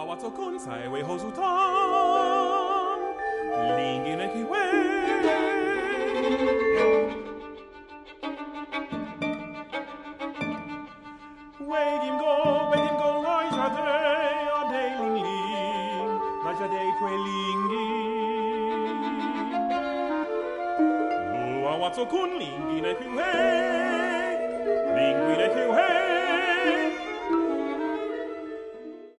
我做公仔为何如汤，灵的那气味。为点歌，爱着地，我地灵灵，爱着地陪灵灵。我做kun灵的那气味，灵的那气味。